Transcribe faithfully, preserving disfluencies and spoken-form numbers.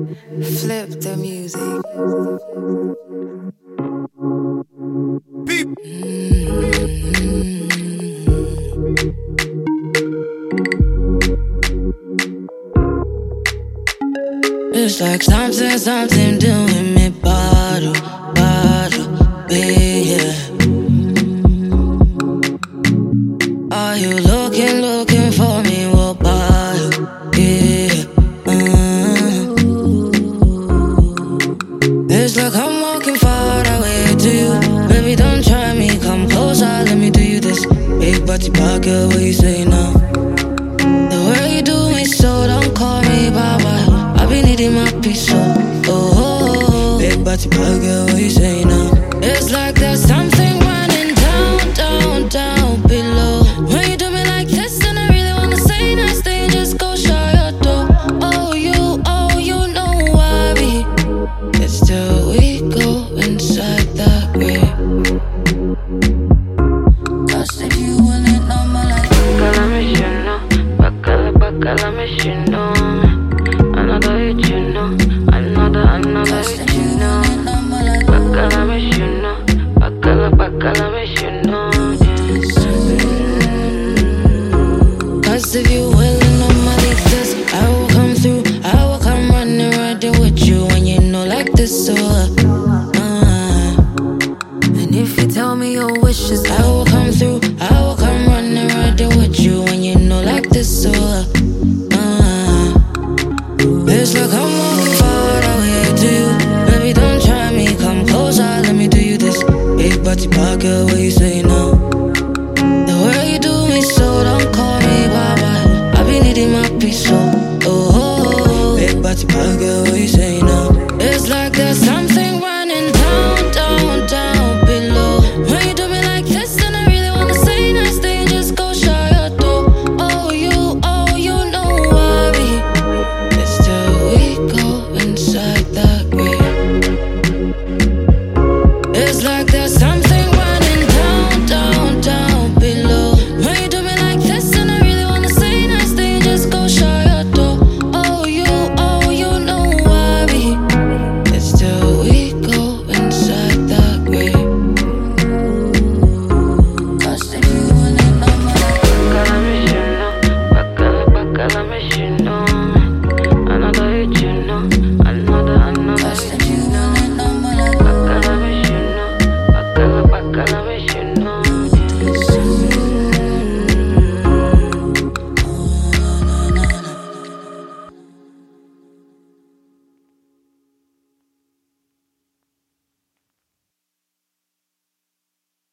Flip the music. It's like something, something doing me bottle, bottle, yeah. Are you looking, looking for me? What bottle, yeah. Uh. It's like I'm walking far away to you. Baby, don't try me, come closer, let me do you this. Big body pocket, what you say now? The way you do me so, don't call me Baba. I be needing my peace, so oh, oh, oh. Big body pocket, what you say now? It's like there's something running down, down, down below. When you do me like this, and I really wanna say nice thing, just go shut your door. Oh, you, oh, you know I be. It's still we go inside that grave. Cause if you wouldn't know my life, Bacala me, you know. Bacala, bacala me, you know. Another hit, you know. Another, another hit, you know. Bacala me, you know. Bacala, bacala me, you know. Cause if you willing on my like this, I will come through. I will come running right there with you. When you know like this, so uh, uh. And if you tell me your wishes, I will come through. I will come running right there with you. When you know like this, so uh, uh. It's like I'm walking far away to you. Baby, don't try me, come closer, let me do you this. Big body pocket, what you say now? The way you do me so, don't call me Baba. I be needing my peace, so oh, oh, oh. Big body pocket, what you say now? It's like there's something running down, down, down below. When you do me like this, and I really wanna say nice thing, just go shut your door. Oh, you, oh, you know I be. It's still we go inside that grave. It's like there's something running down, down, down below. When you do me like this, and I really wanna say nice thing, just go shut your door. Oh, you, oh, you know I be. It's still we go inside that grave. Cause if you wouldn't know my life, Bacala me, you know. Bacala, bacala me, you know.